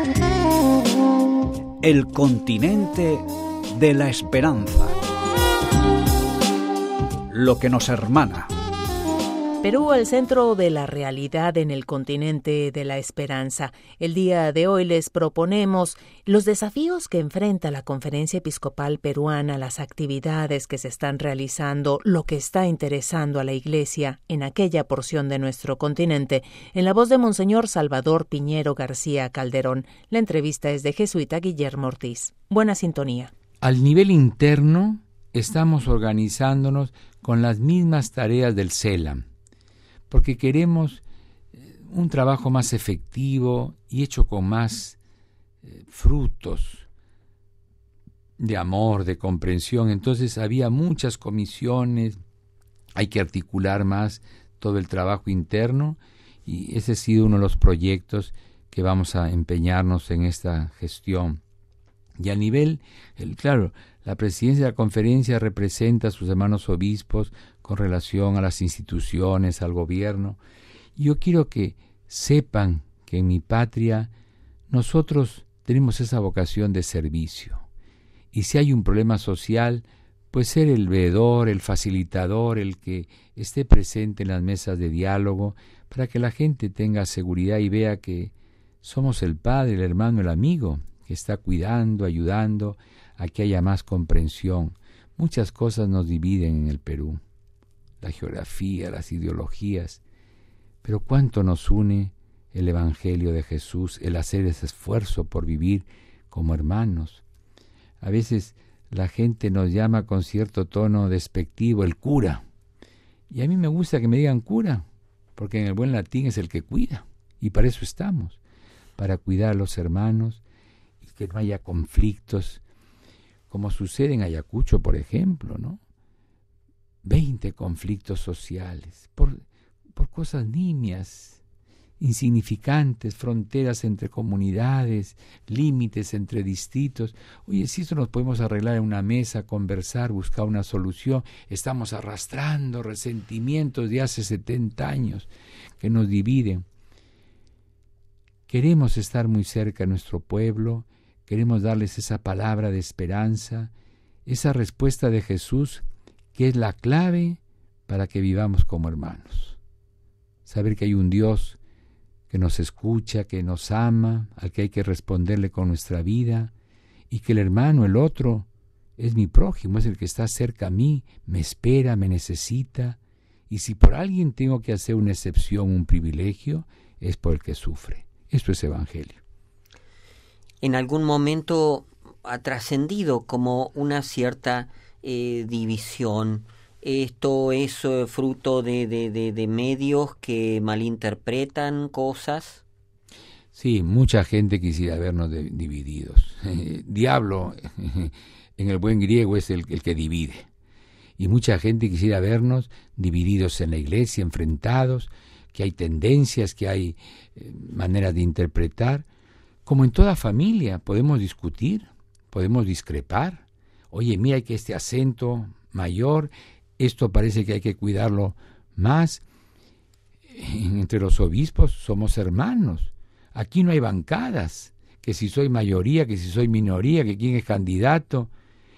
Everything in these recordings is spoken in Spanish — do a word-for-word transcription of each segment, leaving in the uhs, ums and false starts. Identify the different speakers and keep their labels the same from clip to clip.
Speaker 1: El continente de la esperanza. Lo que nos hermana.
Speaker 2: Perú, el centro de la realidad en el continente de la esperanza. El día de hoy les proponemos los desafíos que enfrenta la Conferencia Episcopal Peruana, las actividades que se están realizando, lo que está interesando a la Iglesia en aquella porción de nuestro continente. En la voz de Monseñor Salvador Piñero García Calderón. La entrevista es de jesuita Guillermo Ortiz. Buena sintonía.
Speaker 3: Al nivel interno, estamos organizándonos con las mismas tareas del CELAM, porque queremos un trabajo más efectivo y hecho con más eh, frutos de amor, de comprensión. Entonces había muchas comisiones, hay que articular más todo el trabajo interno, y ese ha sido uno de los proyectos que vamos a empeñarnos en esta gestión. Y a nivel, el, claro, la presidencia de la conferencia representa a sus hermanos obispos con relación a las instituciones, al gobierno. Yo quiero que sepan que en mi patria nosotros tenemos esa vocación de servicio. Y si hay un problema social, pues ser el veedor, el facilitador, el que esté presente en las mesas de diálogo, para que la gente tenga seguridad y vea que somos el padre, el hermano, el amigo, que está cuidando, ayudando a que haya más comprensión. Muchas cosas nos dividen en el Perú, la geografía, las ideologías, pero cuánto nos une el Evangelio de Jesús, el hacer ese esfuerzo por vivir como hermanos. A veces la gente nos llama con cierto tono despectivo el cura, y a mí me gusta que me digan cura, porque en el buen latín es el que cuida, y para eso estamos, para cuidar a los hermanos, y que no haya conflictos, como sucede en Ayacucho, por ejemplo, ¿no? Veinte conflictos sociales, por, por cosas nimias, insignificantes, fronteras entre comunidades, límites entre distritos. Oye, si esto nos podemos arreglar en una mesa, conversar, buscar una solución, estamos arrastrando resentimientos de hace setenta años que nos dividen. Queremos estar muy cerca de nuestro pueblo, queremos darles esa palabra de esperanza, esa respuesta de Jesús, que es la clave para que vivamos como hermanos. Saber que hay un Dios que nos escucha, que nos ama, al que hay que responderle con nuestra vida, y que el hermano, el otro, es mi prójimo, es el que está cerca a mí, me espera, me necesita, y si por alguien tengo que hacer una excepción, un privilegio, es por el que sufre. Esto es Evangelio.
Speaker 4: En algún momento ha trascendido como una cierta eh, división. Esto es eh, fruto de, de, de, de medios que malinterpretan cosas.
Speaker 3: Sí, mucha gente quisiera vernos de, divididos. Diablo, en el buen griego, es el, el que divide. Y mucha gente quisiera vernos divididos en la iglesia, enfrentados, que hay tendencias, que hay eh, maneras de interpretar. Como en toda familia, podemos discutir, podemos discrepar. Oye, mira que este acento mayor, esto parece que hay que cuidarlo más. Entre los obispos somos hermanos. Aquí no hay bancadas, que si soy mayoría, que si soy minoría, que quién es candidato.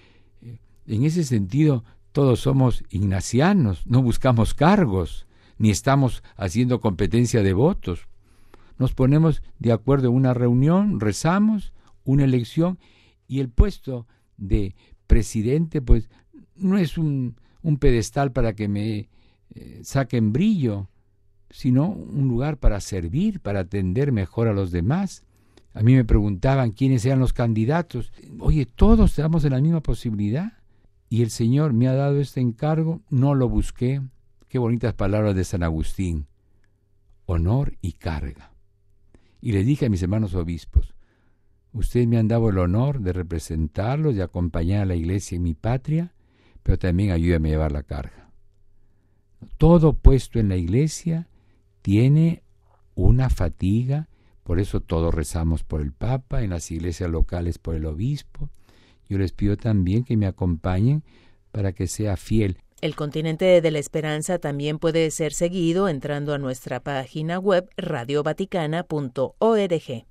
Speaker 3: En ese sentido, todos somos ignacianos, no buscamos cargos, ni estamos haciendo competencia de votos. Nos ponemos de acuerdo en una reunión, rezamos, una elección, y el puesto de presidente, pues, no es un, un pedestal para que me eh, saquen brillo, sino un lugar para servir, para atender mejor a los demás. A mí me preguntaban quiénes eran los candidatos. Oye, todos estamos en la misma posibilidad, y el Señor me ha dado este encargo, no lo busqué. Qué bonitas palabras de San Agustín. Honor y carga. Y les dije a mis hermanos obispos, ustedes me han dado el honor de representarlos, de acompañar a la iglesia en mi patria, pero también ayúdenme a llevar la carga. Todo puesto en la iglesia tiene una fatiga, por eso todos rezamos por el Papa, en las iglesias locales por el obispo. Yo les pido también que me acompañen para que sea fiel.
Speaker 2: El Continente de la Esperanza también puede ser seguido entrando a nuestra página web radio vaticana punto org.